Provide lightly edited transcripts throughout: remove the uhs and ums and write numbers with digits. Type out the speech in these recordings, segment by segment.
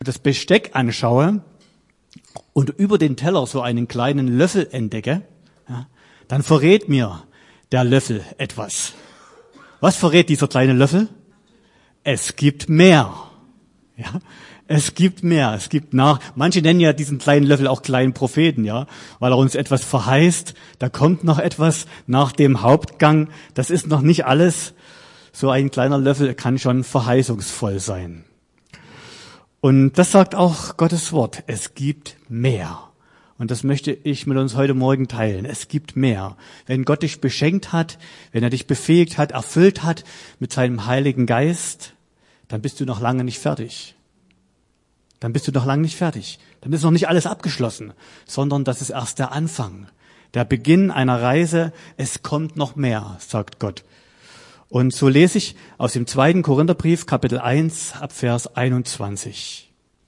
das Besteck anschaue und über den Teller so einen kleinen Löffel entdecke, ja, dann verrät mir der Löffel etwas. Was verrät dieser kleine Löffel? Es gibt mehr. Ja, es gibt mehr. Es gibt nach. Manche nennen ja diesen kleinen Löffel auch kleinen Propheten, ja, weil er uns etwas verheißt. Da kommt noch etwas nach dem Hauptgang. Das ist noch nicht alles. So ein kleiner Löffel kann schon verheißungsvoll sein. Und das sagt auch Gottes Wort. Es gibt mehr. Und das möchte ich mit uns heute Morgen teilen. Es gibt mehr. Wenn Gott dich beschenkt hat, wenn er dich befähigt hat, erfüllt hat mit seinem Heiligen Geist, dann bist du noch lange nicht fertig. Dann bist du noch lange nicht fertig. Dann ist noch nicht alles abgeschlossen, sondern das ist erst der Anfang. Der Beginn einer Reise. Es kommt noch mehr, sagt Gott. Und so lese ich aus dem 2. Korintherbrief, Kapitel 1, ab Vers 21.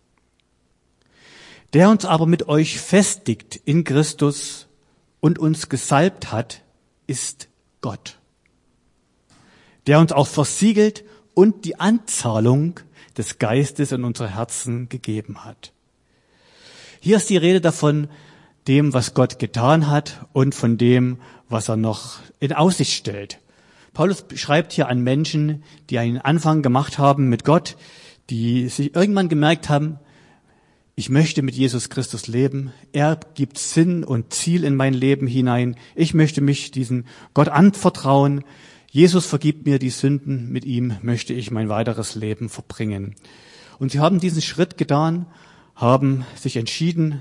Der uns aber mit euch festigt in Christus und uns gesalbt hat, ist Gott. Der uns auch versiegelt und die Anzahlung des Geistes in unsere Herzen gegeben hat. Hier ist die Rede davon, dem, was Gott getan hat und von dem, was er noch in Aussicht stellt. Paulus schreibt hier an Menschen, die einen Anfang gemacht haben mit Gott, die sich irgendwann gemerkt haben, ich möchte mit Jesus Christus leben. Er gibt Sinn und Ziel in mein Leben hinein. Ich möchte mich diesem Gott anvertrauen. Jesus vergibt mir die Sünden. Mit ihm möchte ich mein weiteres Leben verbringen. Und sie haben diesen Schritt getan, haben sich entschieden,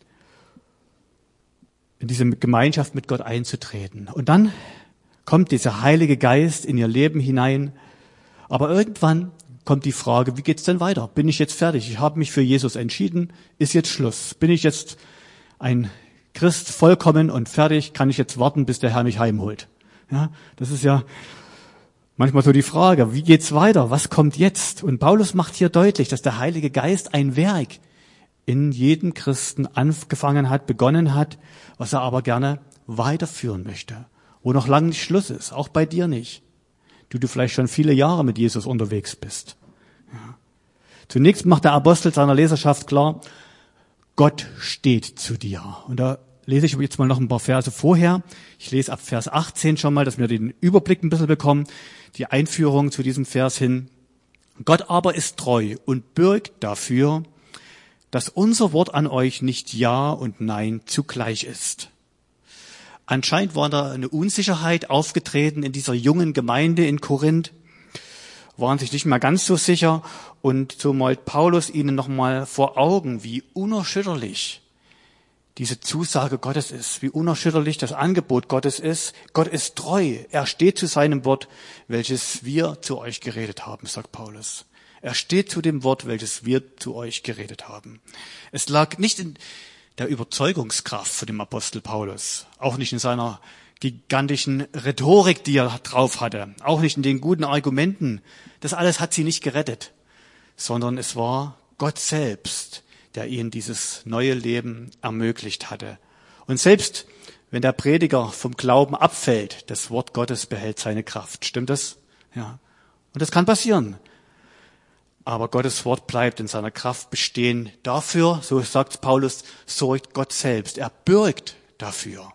in diese Gemeinschaft mit Gott einzutreten. Und dann kommt dieser Heilige Geist in ihr Leben hinein. Aber irgendwann kommt die Frage, wie geht's denn weiter? Bin ich jetzt fertig? Ich habe mich für Jesus entschieden. Ist jetzt Schluss? Bin ich jetzt ein Christ vollkommen und fertig? Kann ich jetzt warten, bis der Herr mich heimholt? Ja, das ist ja manchmal so die Frage, wie geht's weiter? Was kommt jetzt? Und Paulus macht hier deutlich, dass der Heilige Geist ein Werk in jedem Christen angefangen hat, begonnen hat, was er aber gerne weiterführen möchte. Wo noch lange nicht Schluss ist, auch bei dir nicht. Du vielleicht schon viele Jahre mit Jesus unterwegs bist. Ja. Zunächst macht der Apostel seiner Leserschaft klar, Gott steht zu dir. Und da lese ich jetzt mal noch ein paar Verse vorher. Ich lese ab Vers 18 schon mal, dass wir den Überblick ein bisschen bekommen, die Einführung zu diesem Vers hin. Gott aber ist treu und bürgt dafür, dass unser Wort an euch nicht Ja und Nein zugleich ist. Anscheinend war da eine Unsicherheit aufgetreten in dieser jungen Gemeinde in Korinth, waren sich nicht mehr ganz so sicher und so malt Paulus ihnen nochmal vor Augen, wie unerschütterlich diese Zusage Gottes ist, wie unerschütterlich das Angebot Gottes ist. Gott ist treu, er steht zu seinem Wort, welches wir zu euch geredet haben, sagt Paulus. Er steht zu dem Wort, welches wir zu euch geredet haben. Es lag nicht in der Überzeugungskraft von dem Apostel Paulus, auch nicht in seiner gigantischen Rhetorik, die er drauf hatte, auch nicht in den guten Argumenten. Das alles hat sie nicht gerettet, sondern es war Gott selbst, der ihnen dieses neue Leben ermöglicht hatte. Und selbst wenn der Prediger vom Glauben abfällt, das Wort Gottes behält seine Kraft. Stimmt das? Ja. Und das kann passieren. Aber Gottes Wort bleibt in seiner Kraft bestehen. Dafür, so sagt Paulus, sorgt Gott selbst. Er bürgt dafür.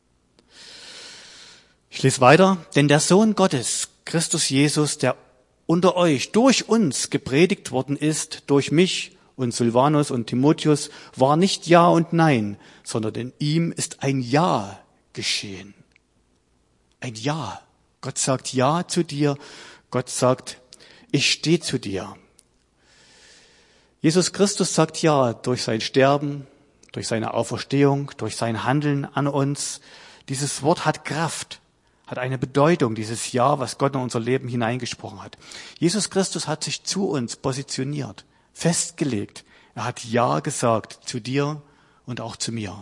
Ich lese weiter. Denn der Sohn Gottes, Christus Jesus, der unter euch, durch uns gepredigt worden ist, durch mich und Silvanus und Timotheus, war nicht Ja und Nein, sondern in ihm ist ein Ja geschehen. Ein Ja. Gott sagt Ja zu dir. Gott sagt, ich stehe zu dir. Jesus Christus sagt Ja durch sein Sterben, durch seine Auferstehung, durch sein Handeln an uns. Dieses Wort hat Kraft, hat eine Bedeutung, dieses Ja, was Gott in unser Leben hineingesprochen hat. Jesus Christus hat sich zu uns positioniert, festgelegt. Er hat Ja gesagt zu dir und auch zu mir.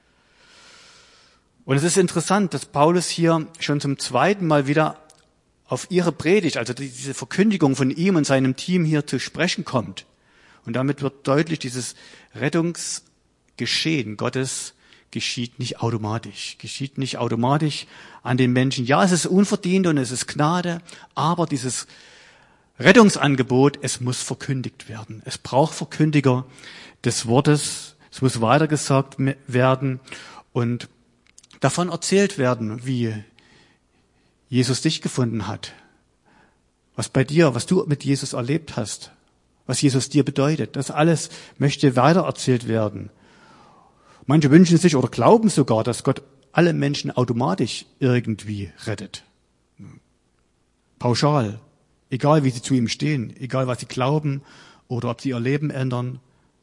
Und es ist interessant, dass Paulus hier schon zum zweiten Mal wieder auf ihre Predigt, also diese Verkündigung von ihm und seinem Team hier zu sprechen kommt. Und damit wird deutlich, dieses Rettungsgeschehen Gottes geschieht nicht automatisch an den Menschen. Ja, es ist unverdient und es ist Gnade, aber dieses Rettungsangebot, es muss verkündigt werden. Es braucht Verkündiger des Wortes. Es muss weitergesagt werden und davon erzählt werden, wie Jesus dich gefunden hat. Was du mit Jesus erlebt hast. Was Jesus dir bedeutet. Das alles möchte weitererzählt werden. Manche wünschen sich oder glauben sogar, dass Gott alle Menschen automatisch irgendwie rettet. Pauschal. Egal wie sie zu ihm stehen, egal was sie glauben oder ob sie ihr Leben ändern.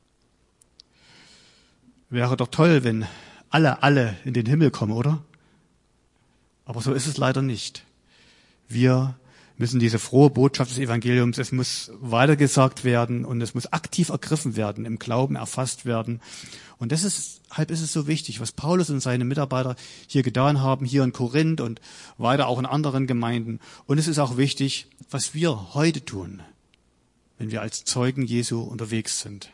Wäre doch toll, wenn alle in den Himmel kommen, oder? Aber so ist es leider nicht. Wir müssen diese frohe Botschaft des Evangeliums, es muss weitergesagt werden und es muss aktiv ergriffen werden, im Glauben erfasst werden. Und deshalb ist es so wichtig, was Paulus und seine Mitarbeiter hier getan haben, hier in Korinth und weiter auch in anderen Gemeinden. Und es ist auch wichtig, was wir heute tun, wenn wir als Zeugen Jesu unterwegs sind.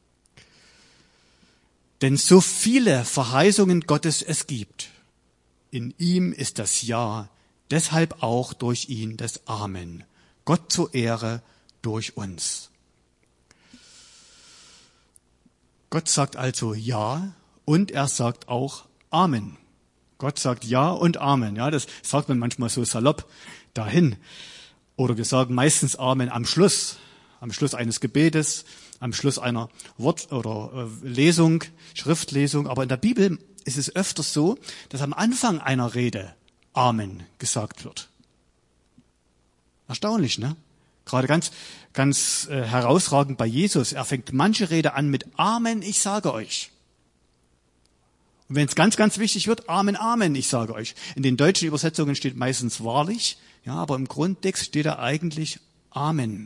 Denn so viele Verheißungen Gottes es gibt, in ihm ist das Ja, deshalb auch durch ihn das Amen. Gott zur Ehre durch uns. Gott sagt also Ja und er sagt auch Amen. Gott sagt Ja und Amen. Ja, das sagt man manchmal so salopp dahin. Oder wir sagen meistens Amen am Schluss eines Gebetes, am Schluss einer Wort- oder Lesung, Schriftlesung. Aber in der Bibel ist es öfters so, dass am Anfang einer Rede Amen gesagt wird. Erstaunlich, ne? Gerade ganz herausragend bei Jesus. Er fängt manche Rede an mit Amen, ich sage euch. Und wenn es ganz, ganz wichtig wird, Amen, Amen, ich sage euch. In den deutschen Übersetzungen steht meistens wahrlich, ja, aber im Grundtext steht da eigentlich Amen.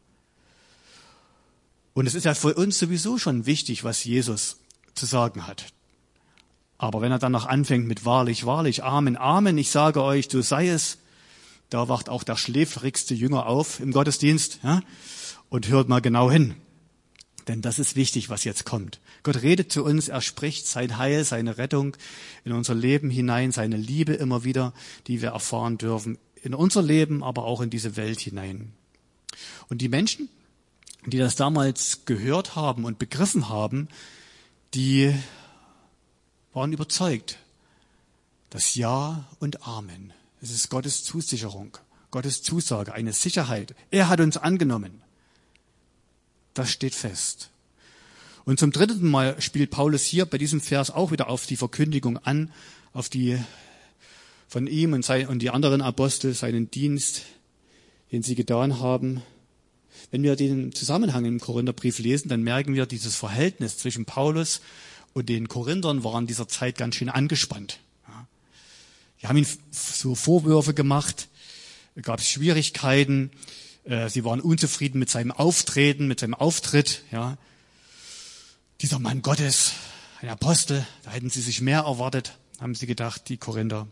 Und es ist ja für uns sowieso schon wichtig, was Jesus zu sagen hat. Aber wenn er dann noch anfängt mit wahrlich, wahrlich, Amen, Amen, ich sage euch, so sei es, da wacht auch der schläfrigste Jünger auf im Gottesdienst, ja, und hört mal genau hin. Denn das ist wichtig, was jetzt kommt. Gott redet zu uns, er spricht sein Heil, seine Rettung in unser Leben hinein, seine Liebe immer wieder, die wir erfahren dürfen, in unser Leben, aber auch in diese Welt hinein. Und die Menschen, die das damals gehört haben und begriffen haben, die waren überzeugt, das Ja und Amen. Es ist Gottes Zusicherung, Gottes Zusage, eine Sicherheit. Er hat uns angenommen. Das steht fest. Und zum dritten Mal spielt Paulus hier bei diesem Vers auch wieder auf die Verkündigung an, auf die von ihm und die anderen Apostel, seinen Dienst, den sie getan haben. Wenn wir den Zusammenhang im Korintherbrief lesen, dann merken wir, dieses Verhältnis zwischen Paulus und den Korinthern war in dieser Zeit ganz schön angespannt. Die haben ihm so Vorwürfe gemacht, gab es Schwierigkeiten, sie waren unzufrieden mit seinem Auftreten, mit seinem Auftritt. Ja. Dieser Mann Gottes, ein Apostel, da hätten sie sich mehr erwartet, haben sie gedacht, die Korinther.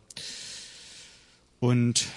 Und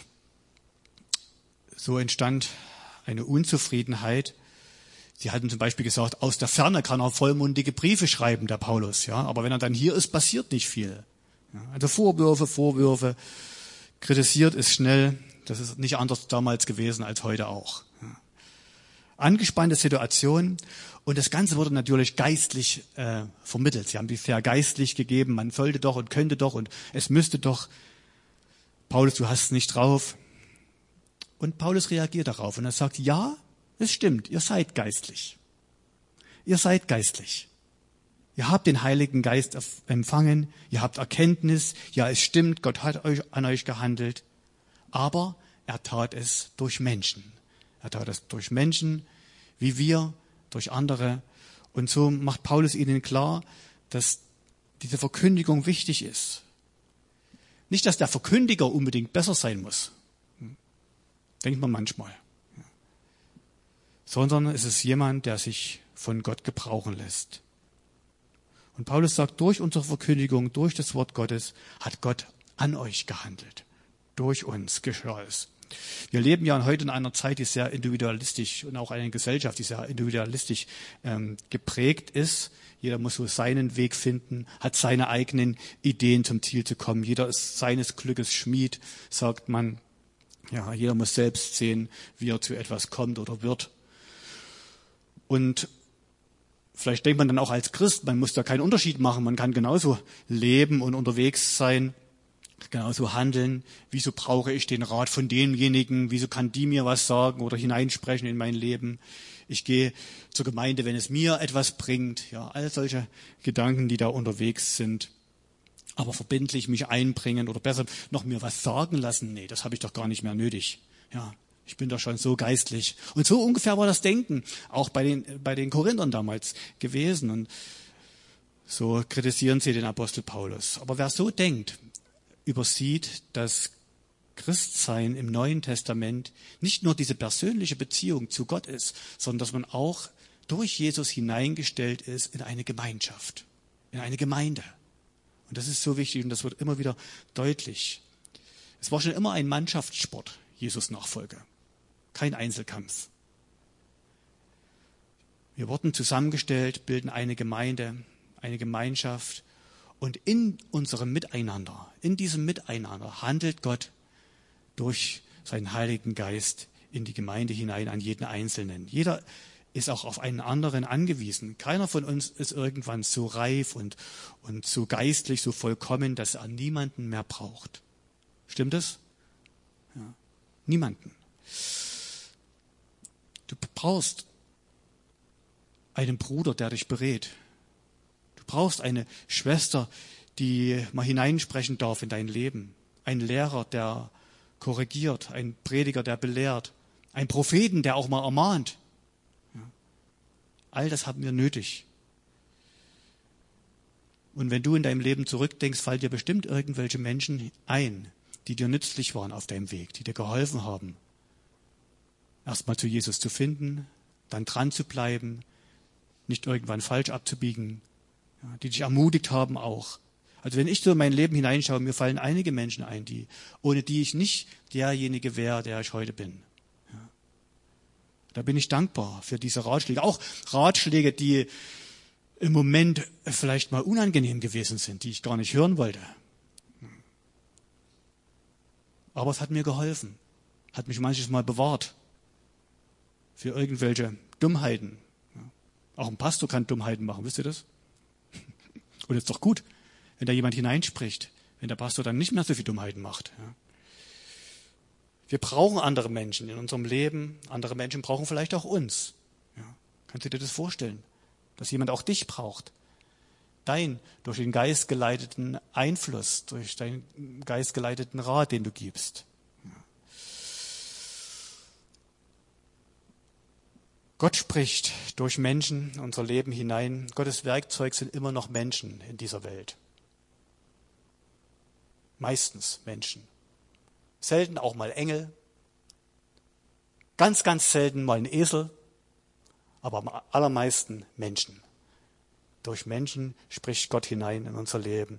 so entstand eine Unzufriedenheit. Sie hatten zum Beispiel gesagt, aus der Ferne kann er vollmundige Briefe schreiben, der Paulus. Ja, aber wenn er dann hier ist, passiert nicht viel. Ja, also Vorwürfe, kritisiert ist schnell. Das ist nicht anders damals gewesen als heute auch. Ja. Angespannte Situation und das Ganze wurde natürlich geistlich vermittelt. Sie haben die sehr geistlich gegeben, man sollte doch und könnte doch und es müsste doch. Paulus, du hast es nicht drauf. Und Paulus reagiert darauf und er sagt, ja, es stimmt, ihr seid geistlich. Ihr seid geistlich. Ihr habt den Heiligen Geist empfangen, ihr habt Erkenntnis, ja, es stimmt, Gott hat an euch gehandelt, aber er tat es durch Menschen. Er tat es durch Menschen, wie wir, durch andere. Und so macht Paulus ihnen klar, dass diese Verkündigung wichtig ist. Nicht, dass der Verkündiger unbedingt besser sein muss. Denkt man manchmal. Sondern es ist jemand, der sich von Gott gebrauchen lässt. Und Paulus sagt, durch unsere Verkündigung, durch das Wort Gottes hat Gott an euch gehandelt. Durch uns geschah es. Wir leben ja heute in einer Zeit, die sehr individualistisch und auch eine Gesellschaft, die sehr individualistisch geprägt ist. Jeder muss so seinen Weg finden, hat seine eigenen Ideen zum Ziel zu kommen. Jeder ist seines Glückes Schmied, sagt man. Ja, jeder muss selbst sehen, wie er zu etwas kommt oder wird. Und vielleicht denkt man dann auch als Christ, man muss da keinen Unterschied machen. Man kann genauso leben und unterwegs sein, genauso handeln. Wieso brauche ich den Rat von demjenigen? Wieso kann die mir was sagen oder hineinsprechen in mein Leben? Ich gehe zur Gemeinde, wenn es mir etwas bringt. Ja, all solche Gedanken, die da unterwegs sind. Aber verbindlich mich einbringen oder besser noch mir was sagen lassen, nee, das habe ich doch gar nicht mehr nötig. Ja, ich bin doch schon so geistlich. Und so ungefähr war das Denken auch bei den Korinthern damals gewesen. Und so kritisieren sie den Apostel Paulus. Aber wer so denkt, übersieht, dass Christsein im Neuen Testament nicht nur diese persönliche Beziehung zu Gott ist, sondern dass man auch durch Jesus hineingestellt ist in eine Gemeinschaft, in eine Gemeinde. Und das ist so wichtig und das wird immer wieder deutlich. Es war schon immer ein Mannschaftssport, Jesus Nachfolge, kein Einzelkampf. Wir wurden zusammengestellt, bilden eine Gemeinde, eine Gemeinschaft und in unserem Miteinander, in diesem Miteinander handelt Gott durch seinen Heiligen Geist in die Gemeinde hinein, an jeden Einzelnen. Jeder ist auch auf einen anderen angewiesen. Keiner von uns ist irgendwann so reif und so geistlich, so vollkommen, dass er niemanden mehr braucht. Stimmt das? Ja. Niemanden. Du brauchst einen Bruder, der dich berät. Du brauchst eine Schwester, die mal hineinsprechen darf in dein Leben. Ein Lehrer, der korrigiert. Ein Prediger, der belehrt. Ein Propheten, der auch mal ermahnt. All das haben wir nötig. Und wenn du in deinem Leben zurückdenkst, fallen dir bestimmt irgendwelche Menschen ein, die dir nützlich waren auf deinem Weg, die dir geholfen haben, erstmal zu Jesus zu finden, dann dran zu bleiben, nicht irgendwann falsch abzubiegen, ja, die dich ermutigt haben auch. Also wenn ich so in mein Leben hineinschaue, mir fallen einige Menschen ein, ohne die ich nicht derjenige wäre, der ich heute bin. Da bin ich dankbar für diese Ratschläge. Auch Ratschläge, die im Moment vielleicht mal unangenehm gewesen sind, die ich gar nicht hören wollte. Aber es hat mir geholfen, hat mich manches Mal bewahrt für irgendwelche Dummheiten. Auch ein Pastor kann Dummheiten machen, wisst ihr das? Und es ist doch gut, wenn da jemand hineinspricht, wenn der Pastor dann nicht mehr so viel Dummheiten macht. Wir brauchen andere Menschen in unserem Leben. Andere Menschen brauchen vielleicht auch uns. Ja. Kannst du dir das vorstellen? Dass jemand auch dich braucht. Durch den Geist geleiteten Einfluss, durch deinen Geist geleiteten Rat, den du gibst. Ja. Gott spricht durch Menschen in unser Leben hinein. Gottes Werkzeug sind immer noch Menschen in dieser Welt. Meistens Menschen. Selten auch mal Engel, ganz, ganz selten mal ein Esel, aber am allermeisten Menschen. Durch Menschen spricht Gott hinein in unser Leben.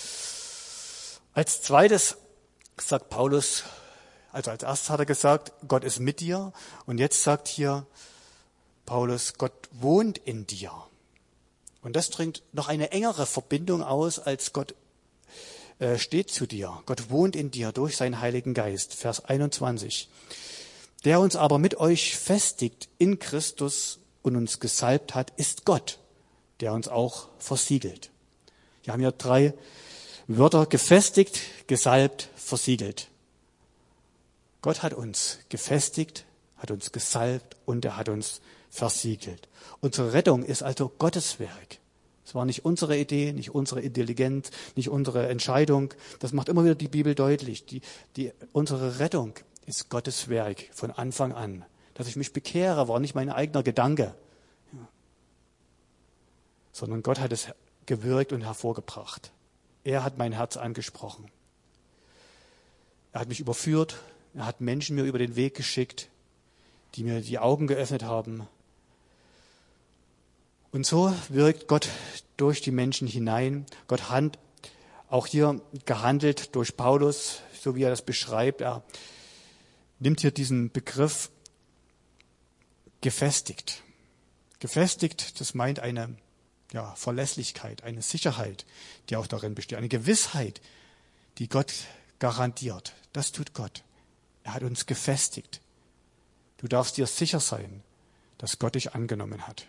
Als zweites sagt Paulus, also als erstes hat er gesagt, Gott ist mit dir. Und jetzt sagt hier Paulus, Gott wohnt in dir. Und das drückt noch eine engere Verbindung aus, als Gott steht zu dir. Gott wohnt in dir durch seinen Heiligen Geist. Vers 21. Der uns aber mit euch festigt in Christus und uns gesalbt hat, ist Gott, der uns auch versiegelt. Wir haben hier 3 Wörter: gefestigt, gesalbt, versiegelt. Gott hat uns gefestigt, hat uns gesalbt und er hat uns versiegelt. Unsere Rettung ist also Gottes Werk. Es war nicht unsere Idee, nicht unsere Intelligenz, nicht unsere Entscheidung. Das macht immer wieder die Bibel deutlich. Unsere Rettung ist Gottes Werk von Anfang an. Dass ich mich bekehre, war nicht mein eigener Gedanke, sondern Gott hat es gewirkt und hervorgebracht. Er hat mein Herz angesprochen. Er hat mich überführt. Er hat Menschen mir über den Weg geschickt, die mir die Augen geöffnet haben. Und so wirkt Gott durch die Menschen hinein. Gott hat auch hier gehandelt durch Paulus, so wie er das beschreibt. Er nimmt hier diesen Begriff gefestigt. Gefestigt, das meint eine Verlässlichkeit, eine Sicherheit, die auch darin besteht, eine Gewissheit, die Gott garantiert. Das tut Gott. Er hat uns gefestigt. Du darfst dir sicher sein, dass Gott dich angenommen hat.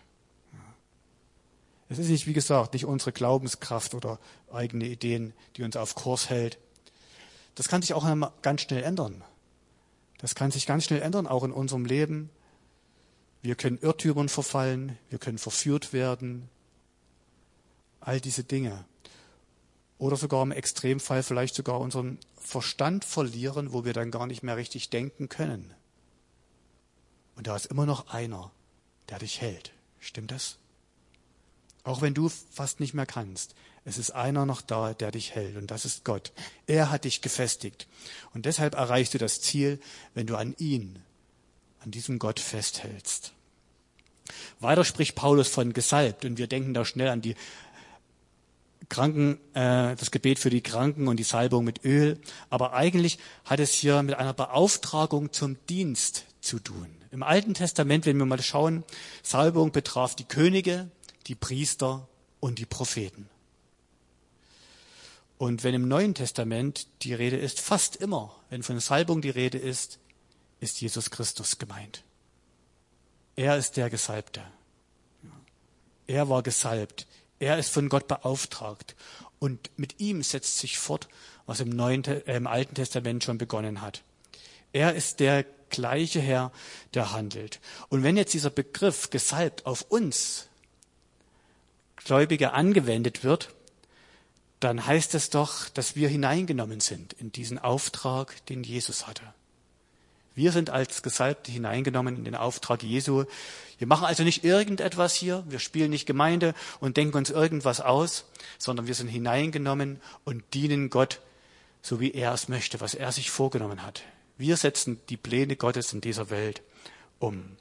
Es ist nicht, wie gesagt, nicht unsere Glaubenskraft oder eigene Ideen, die uns auf Kurs hält. Das kann sich auch ganz schnell ändern. Das kann sich ganz schnell ändern, auch in unserem Leben. Wir können Irrtümern verfallen, wir können verführt werden. All diese Dinge. Oder sogar im Extremfall vielleicht sogar unseren Verstand verlieren, wo wir dann gar nicht mehr richtig denken können. Und da ist immer noch einer, der dich hält. Stimmt das? Auch wenn du fast nicht mehr kannst. Es ist einer noch da, der dich hält. Und das ist Gott. Er hat dich gefestigt. Und deshalb erreichst du das Ziel, wenn du an ihn, an diesem Gott festhältst. Weiter spricht Paulus von gesalbt. Und wir denken da schnell an die Kranken, das Gebet für die Kranken und die Salbung mit Öl. Aber eigentlich hat es hier mit einer Beauftragung zum Dienst zu tun. Im Alten Testament, wenn wir mal schauen, Salbung betraf die Könige, die Priester und die Propheten. Und wenn im Neuen Testament die Rede ist, fast immer, wenn von Salbung die Rede ist Jesus Christus gemeint. Er ist der Gesalbte. Er war gesalbt. Er ist von Gott beauftragt. Und mit ihm setzt sich fort, was im Alten Testament schon begonnen hat. Er ist der gleiche Herr, der handelt. Und wenn jetzt dieser Begriff gesalbt auf uns Gläubige angewendet wird, dann heißt es doch, dass wir hineingenommen sind in diesen Auftrag, den Jesus hatte. Wir sind als Gesalbte hineingenommen in den Auftrag Jesu. Wir machen also nicht irgendetwas hier, wir spielen nicht Gemeinde und denken uns irgendwas aus, sondern wir sind hineingenommen und dienen Gott, so wie er es möchte, was er sich vorgenommen hat. Wir setzen die Pläne Gottes in dieser Welt um.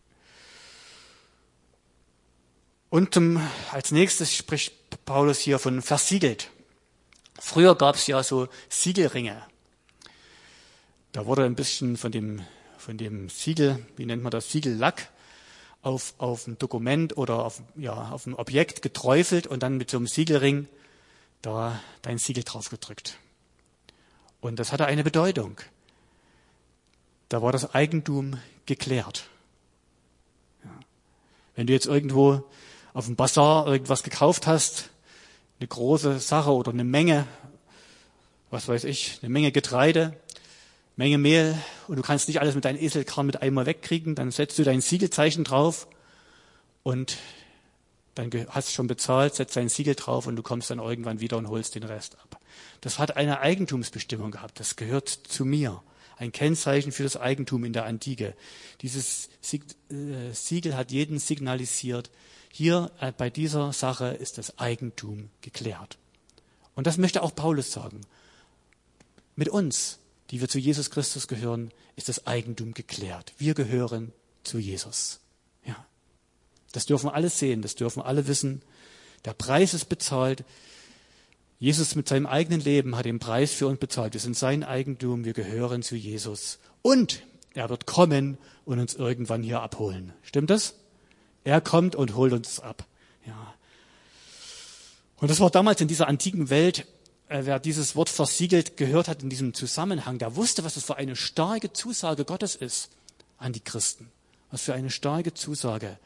Und als nächstes spricht Paulus hier von versiegelt. Früher gab es ja so Siegelringe. Da wurde ein bisschen von dem Siegel, wie nennt man das, Siegellack auf ein Dokument oder auf ein Objekt geträufelt und dann mit so einem Siegelring da dein Siegel drauf gedrückt. Und das hatte eine Bedeutung. Da war das Eigentum geklärt. Ja. Wenn du jetzt irgendwo auf dem Bazar irgendwas gekauft hast, eine große Sache oder eine Menge, was weiß ich, eine Menge Getreide, Menge Mehl und du kannst nicht alles mit deinem Eselkran mit einmal wegkriegen, dann setzt du dein Siegelzeichen drauf und dann hast du schon bezahlt, setzt dein Siegel drauf und du kommst dann irgendwann wieder und holst den Rest ab. Das hat eine Eigentumsbestimmung gehabt, das gehört zu mir. Ein Kennzeichen für das Eigentum in der Antike. Dieses Siegel hat jeden signalisiert, hier bei dieser Sache ist das Eigentum geklärt. Und das möchte auch Paulus sagen. Mit uns, die wir zu Jesus Christus gehören, ist das Eigentum geklärt. Wir gehören zu Jesus. Ja. Das dürfen alle sehen, das dürfen alle wissen. Der Preis ist bezahlt. Jesus mit seinem eigenen Leben hat den Preis für uns bezahlt. Wir sind sein Eigentum, wir gehören zu Jesus. Und er wird kommen und uns irgendwann hier abholen. Stimmt das? Er kommt und holt uns ab. Ja. Und das war damals in dieser antiken Welt, wer dieses Wort versiegelt gehört hat in diesem Zusammenhang, der wusste, was das für eine starke Zusage Gottes ist an die Christen. Was für eine starke Zusage.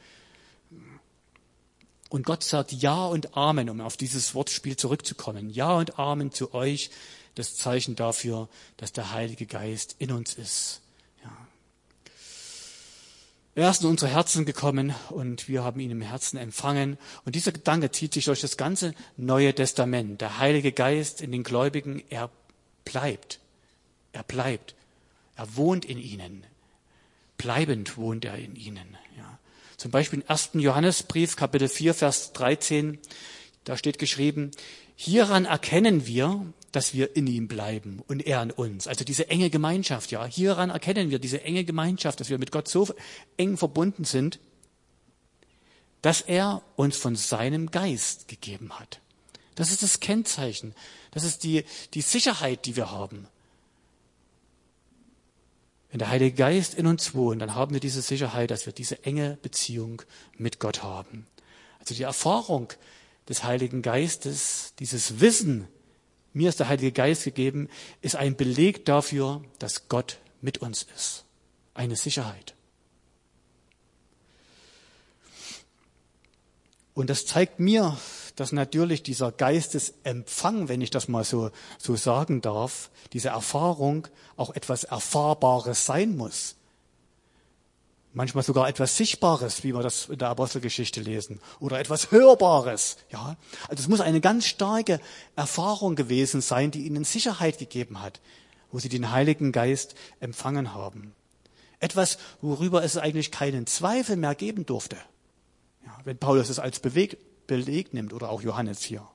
Und Gott sagt Ja und Amen, um auf dieses Wortspiel zurückzukommen. Ja und Amen zu euch, das Zeichen dafür, dass der Heilige Geist in uns ist. Ja. Er ist in unsere Herzen gekommen und wir haben ihn im Herzen empfangen. Und dieser Gedanke zieht sich durch das ganze Neue Testament. Der Heilige Geist in den Gläubigen, er bleibt. Er bleibt. Er wohnt in ihnen. Bleibend wohnt er in ihnen. Ja. Zum Beispiel im 1. Johannesbrief, Kapitel 4, Vers 13, da steht geschrieben, hieran erkennen wir, dass wir in ihm bleiben und er in uns. Also diese enge Gemeinschaft, ja. Hieran erkennen wir diese enge Gemeinschaft, dass wir mit Gott so eng verbunden sind, dass er uns von seinem Geist gegeben hat. Das ist das Kennzeichen. Das ist die Sicherheit, die wir haben. Wenn der Heilige Geist in uns wohnt, dann haben wir diese Sicherheit, dass wir diese enge Beziehung mit Gott haben. Also die Erfahrung des Heiligen Geistes, dieses Wissen, mir ist der Heilige Geist gegeben, ist ein Beleg dafür, dass Gott mit uns ist. Eine Sicherheit. Und das zeigt mir, dass natürlich dieser Geistesempfang, wenn ich das mal so sagen darf, diese Erfahrung auch etwas Erfahrbares sein muss. Manchmal sogar etwas Sichtbares, wie wir das in der Apostelgeschichte lesen, oder etwas Hörbares. Ja, also es muss eine ganz starke Erfahrung gewesen sein, die ihnen Sicherheit gegeben hat, wo sie den Heiligen Geist empfangen haben. Etwas, worüber es eigentlich keinen Zweifel mehr geben durfte. Ja, wenn Paulus es als Beleg nimmt, oder auch Johannes hier.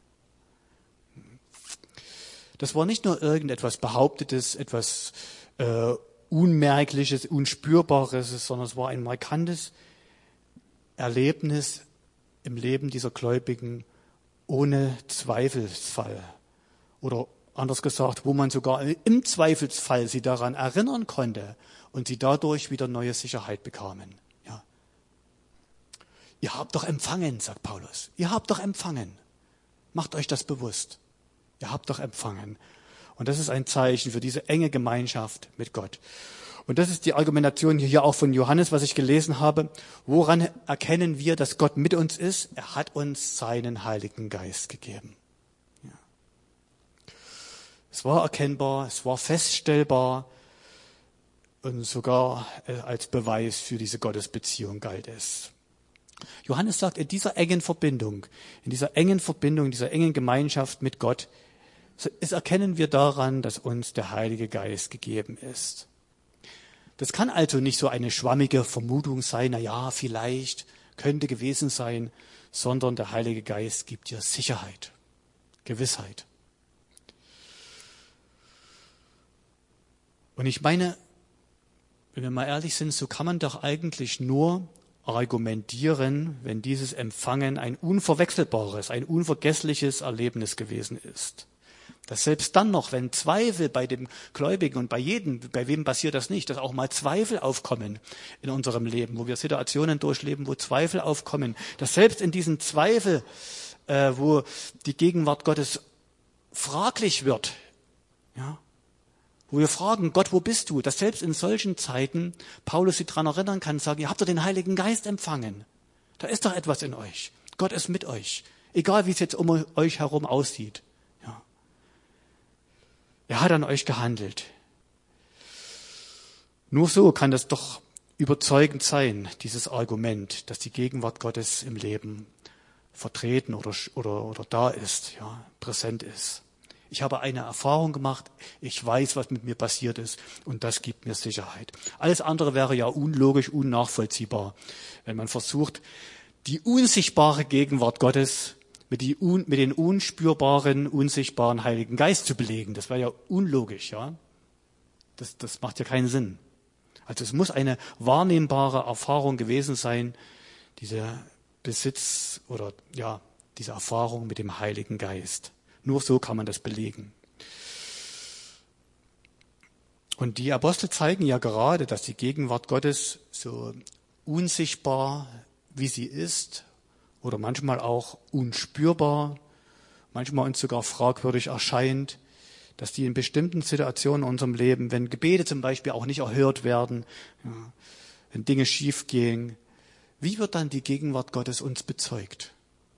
Das war nicht nur irgendetwas Behauptetes, etwas Unmerkliches, Unspürbares, sondern es war ein markantes Erlebnis im Leben dieser Gläubigen ohne Zweifelsfall. Oder anders gesagt, wo man sogar im Zweifelsfall sie daran erinnern konnte und sie dadurch wieder neue Sicherheit bekamen. Ja. Ihr habt doch empfangen, sagt Paulus. Ihr habt doch empfangen. Macht euch das bewusst. Ihr habt doch empfangen. Und das ist ein Zeichen für diese enge Gemeinschaft mit Gott. Und das ist die Argumentation hier auch von Johannes, was ich gelesen habe. Woran erkennen wir, dass Gott mit uns ist? Er hat uns seinen Heiligen Geist gegeben. Ja. Es war erkennbar, es war feststellbar und sogar als Beweis für diese Gottesbeziehung galt es. Johannes sagt, in dieser engen Verbindung, dieser engen Gemeinschaft mit Gott, das erkennen wir daran, dass uns der Heilige Geist gegeben ist. Das kann also nicht so eine schwammige Vermutung sein, na ja, vielleicht, könnte gewesen sein, sondern der Heilige Geist gibt dir Sicherheit, Gewissheit. Und ich meine, wenn wir mal ehrlich sind, so kann man doch eigentlich nur argumentieren, wenn dieses Empfangen ein unverwechselbares, ein unvergessliches Erlebnis gewesen ist. Dass selbst dann noch, wenn Zweifel bei dem Gläubigen und bei wem passiert das nicht, dass auch mal Zweifel aufkommen in unserem Leben, wo wir Situationen durchleben, wo Zweifel aufkommen, dass selbst in diesen Zweifel, wo die Gegenwart Gottes fraglich wird, ja, wo wir fragen, Gott, wo bist du? Dass selbst in solchen Zeiten Paulus sie daran erinnern kann, sagen, ihr habt doch den Heiligen Geist empfangen. Da ist doch etwas in euch. Gott ist mit euch. Egal, wie es jetzt um euch herum aussieht. Er hat an euch gehandelt. Nur so kann das doch überzeugend sein, dieses Argument, dass die Gegenwart Gottes im Leben vertreten oder da ist, ja, präsent ist. Ich habe eine Erfahrung gemacht, ich weiß, was mit mir passiert ist und das gibt mir Sicherheit. Alles andere wäre ja unlogisch, unnachvollziehbar, wenn man versucht, die unsichtbare Gegenwart Gottes mit den unspürbaren, unsichtbaren Heiligen Geist zu belegen. Das wäre ja unlogisch, ja. Das macht ja keinen Sinn. Also es muss eine wahrnehmbare Erfahrung gewesen sein, dieser Besitz oder ja, diese Erfahrung mit dem Heiligen Geist. Nur so kann man das belegen. Und die Apostel zeigen ja gerade, dass die Gegenwart Gottes so unsichtbar, wie sie ist, oder manchmal auch unspürbar, manchmal uns sogar fragwürdig erscheint, dass die in bestimmten Situationen in unserem Leben, wenn Gebete zum Beispiel auch nicht erhört werden, ja, wenn Dinge schief gehen, wie wird dann die Gegenwart Gottes uns bezeugt?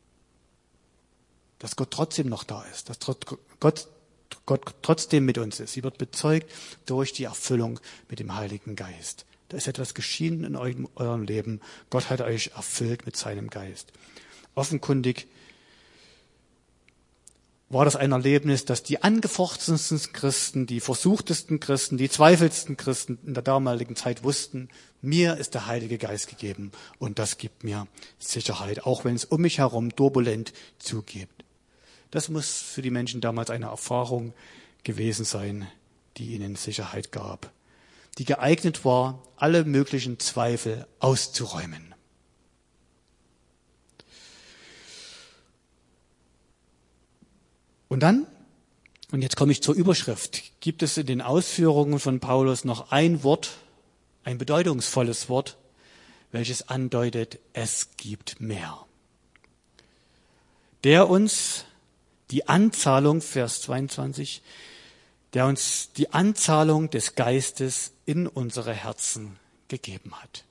Dass Gott trotzdem noch da ist, dass Gott trotzdem mit uns ist. Sie wird bezeugt durch die Erfüllung mit dem Heiligen Geist. Da ist etwas geschehen in eurem Leben. Gott hat euch erfüllt mit seinem Geist. Offenkundig war das ein Erlebnis, dass die angefochtensten Christen, die versuchtesten Christen, die zweifelsten Christen in der damaligen Zeit wussten, mir ist der Heilige Geist gegeben und das gibt mir Sicherheit, auch wenn es um mich herum turbulent zugeht. Das muss für die Menschen damals eine Erfahrung gewesen sein, die ihnen Sicherheit gab, die geeignet war, alle möglichen Zweifel auszuräumen. Und dann, und jetzt komme ich zur Überschrift, gibt es in den Ausführungen von Paulus noch ein Wort, ein bedeutungsvolles Wort, welches andeutet, es gibt mehr. Der uns die Anzahlung, Vers 22, der uns die Anzahlung des Geistes in unsere Herzen gegeben hat.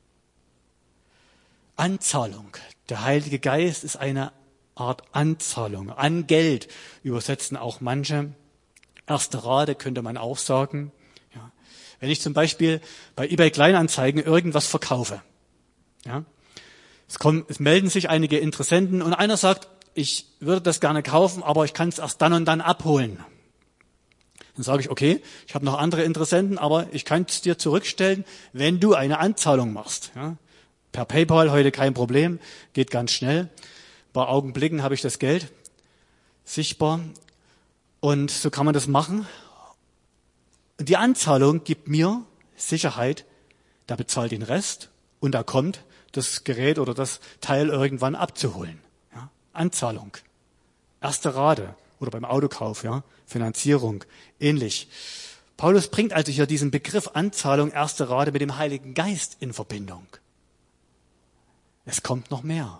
Anzahlung. Der Heilige Geist ist eine Art Anzahlung. An Geld übersetzen auch manche. Erste Rate könnte man auch sagen. Ja. Wenn ich zum Beispiel bei eBay Kleinanzeigen irgendwas verkaufe, ja, es melden sich einige Interessenten und einer sagt, ich würde das gerne kaufen, aber ich kann es erst dann und dann abholen. Dann sage ich, okay, ich habe noch andere Interessenten, aber ich kann es dir zurückstellen, wenn du eine Anzahlung machst. Ja. Per PayPal heute kein Problem, geht ganz schnell. Bei Augenblicken habe ich das Geld sichtbar und so kann man das machen. Und die Anzahlung gibt mir Sicherheit, da bezahlt den Rest und da kommt das Gerät oder das Teil irgendwann abzuholen. Ja. Anzahlung, erste Rate oder beim Autokauf, ja, Finanzierung, ähnlich. Paulus bringt also hier diesen Begriff Anzahlung, erste Rate mit dem Heiligen Geist in Verbindung. Es kommt noch mehr.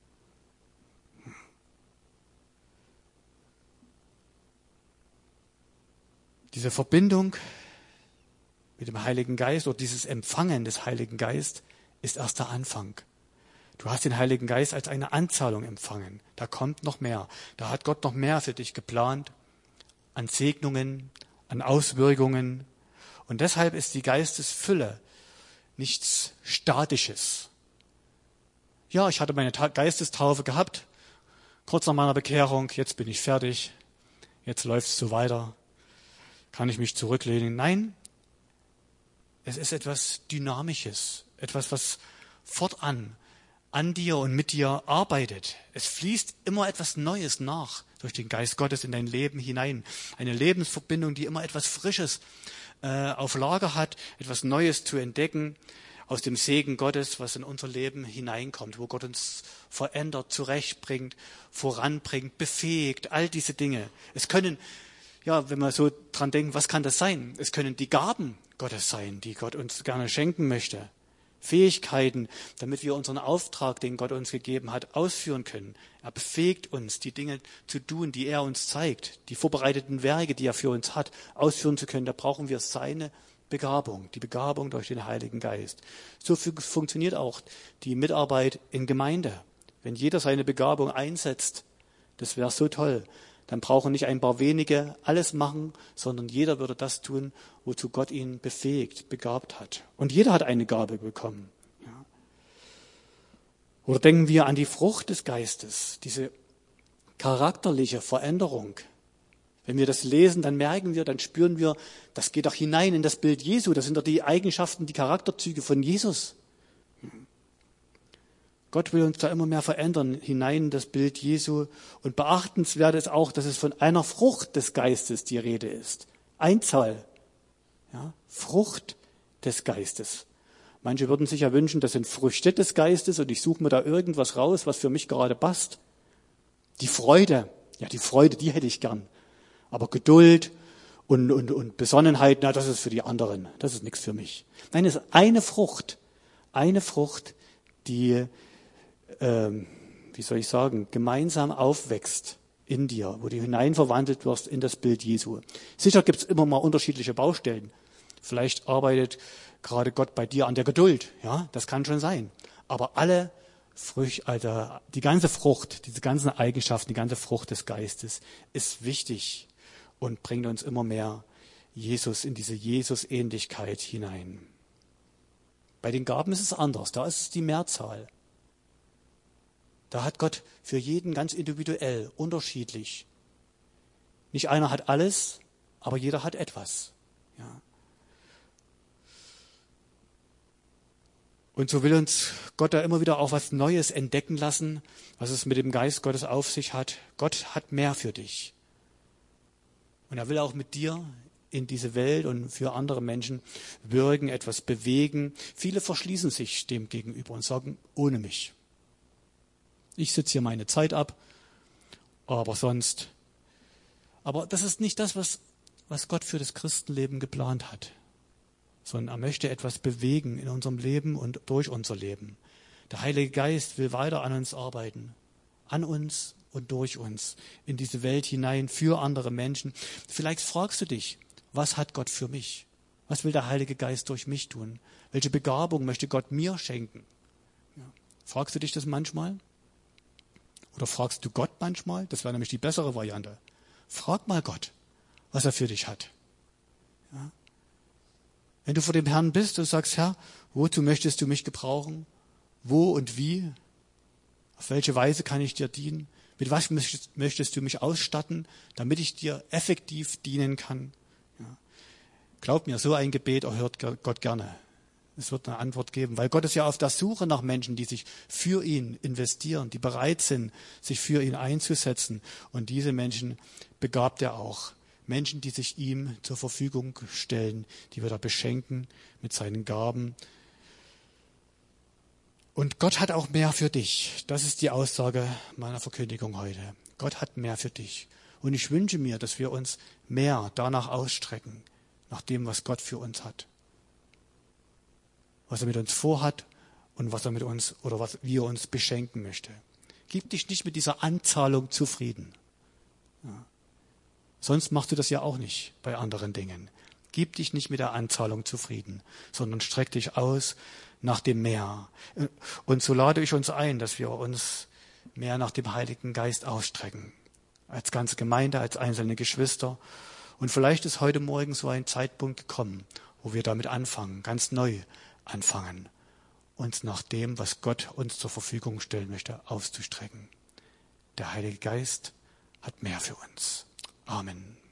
Diese Verbindung mit dem Heiligen Geist oder dieses Empfangen des Heiligen Geistes ist erst der Anfang. Du hast den Heiligen Geist als eine Anzahlung empfangen. Da kommt noch mehr. Da hat Gott noch mehr für dich geplant. An Segnungen, an Auswirkungen. Und deshalb ist die Geistesfülle nichts Statisches. Ja, ich hatte meine Geistestaufe gehabt, kurz nach meiner Bekehrung, jetzt bin ich fertig, jetzt läuft es so weiter, kann ich mich zurücklehnen. Nein, es ist etwas Dynamisches, etwas, was fortan an dir und mit dir arbeitet. Es fließt immer etwas Neues nach durch den Geist Gottes in dein Leben hinein. Eine Lebensverbindung, die immer etwas Frisches auf Lager hat, etwas Neues zu entdecken aus dem Segen Gottes, was in unser Leben hineinkommt, wo Gott uns verändert, zurechtbringt, voranbringt, befähigt, all diese Dinge. Es können, ja, wenn wir so dran denken, was kann das sein? Es können die Gaben Gottes sein, die Gott uns gerne schenken möchte. Fähigkeiten, damit wir unseren Auftrag, den Gott uns gegeben hat, ausführen können. Er befähigt uns, die Dinge zu tun, die er uns zeigt, die vorbereiteten Werke, die er für uns hat, ausführen zu können. Da brauchen wir seine Begabung, die Begabung durch den Heiligen Geist. So funktioniert auch die Mitarbeit in Gemeinde. Wenn jeder seine Begabung einsetzt, das wäre so toll. Dann brauchen nicht ein paar wenige alles machen, sondern jeder würde das tun, wozu Gott ihn befähigt, begabt hat. Und jeder hat eine Gabe bekommen. Ja. Oder denken wir an die Frucht des Geistes, diese charakterliche Veränderung. Wenn wir das lesen, dann merken wir, dann spüren wir, das geht doch hinein in das Bild Jesu. Das sind doch die Eigenschaften, die Charakterzüge von Jesus. Gott will uns da immer mehr verändern, hinein in das Bild Jesu. Und beachtenswert ist auch, dass es von einer Frucht des Geistes die Rede ist. Einzahl. Ja, Frucht des Geistes. Manche würden sich ja wünschen, das sind Früchte des Geistes und ich suche mir da irgendwas raus, was für mich gerade passt. Die Freude, ja, die Freude, die hätte ich gern. Aber Geduld und Besonnenheit, na, das ist für die anderen. Das ist nichts für mich. Nein, es ist eine Frucht, die, wie soll ich sagen, gemeinsam aufwächst in dir, wo du hineinverwandelt wirst in das Bild Jesu. Sicher gibt es immer mal unterschiedliche Baustellen. Vielleicht arbeitet gerade Gott bei dir an der Geduld. Ja, das kann schon sein. Aber alle Früchte, also die ganze Frucht, diese ganzen Eigenschaften, die ganze Frucht des Geistes ist wichtig und bringt uns immer mehr Jesus in diese Jesus-Ähnlichkeit hinein. Bei den Gaben ist es anders. Da ist es die Mehrzahl. Da hat Gott für jeden ganz individuell, unterschiedlich. Nicht einer hat alles, aber jeder hat etwas. Ja. Und so will uns Gott da immer wieder auch was Neues entdecken lassen, was es mit dem Geist Gottes auf sich hat. Gott hat mehr für dich. Und er will auch mit dir in diese Welt und für andere Menschen wirken, etwas bewegen. Viele verschließen sich dem gegenüber und sagen, ohne mich. Ich sitze hier meine Zeit ab, aber sonst. Aber das ist nicht das, was Gott für das Christenleben geplant hat, sondern er möchte etwas bewegen in unserem Leben und durch unser Leben. Der Heilige Geist will weiter an uns arbeiten, an uns und durch uns in diese Welt hinein für andere Menschen. Vielleicht fragst du dich, was hat Gott für mich? Was will der Heilige Geist durch mich tun? Welche Begabung möchte Gott mir schenken? Ja. Fragst du dich das manchmal? Oder fragst du Gott manchmal? Das wäre nämlich die bessere Variante. Frag mal Gott, was er für dich hat. Ja. Wenn du vor dem Herrn bist und sagst, Herr, wozu möchtest du mich gebrauchen? Wo und wie? Auf welche Weise kann ich dir dienen? Mit was möchtest du mich ausstatten, damit ich dir effektiv dienen kann? Ja. Glaub mir, so ein Gebet erhört Gott gerne. Es wird eine Antwort geben, weil Gott ist ja auf der Suche nach Menschen, die sich für ihn investieren, die bereit sind, sich für ihn einzusetzen. Und diese Menschen begabt er auch. Menschen, die sich ihm zur Verfügung stellen, die wird er beschenken mit seinen Gaben. Und Gott hat auch mehr für dich. Das ist die Aussage meiner Verkündigung heute. Gott hat mehr für dich. Und ich wünsche mir, dass wir uns mehr danach ausstrecken, nach dem, was Gott für uns hat. Was er mit uns vorhat und was er mit uns oder wie er uns beschenken möchte. Gib dich nicht mit dieser Anzahlung zufrieden. Ja. Sonst machst du das ja auch nicht bei anderen Dingen. Gib dich nicht mit der Anzahlung zufrieden, sondern streck dich aus nach dem Meer. Und so lade ich uns ein, dass wir uns mehr nach dem Heiligen Geist ausstrecken. Als ganze Gemeinde, als einzelne Geschwister. Und vielleicht ist heute Morgen so ein Zeitpunkt gekommen, wo wir damit anfangen, ganz neu anfangen, uns nach dem, was Gott uns zur Verfügung stellen möchte, auszustrecken. Der Heilige Geist hat mehr für uns. Amen.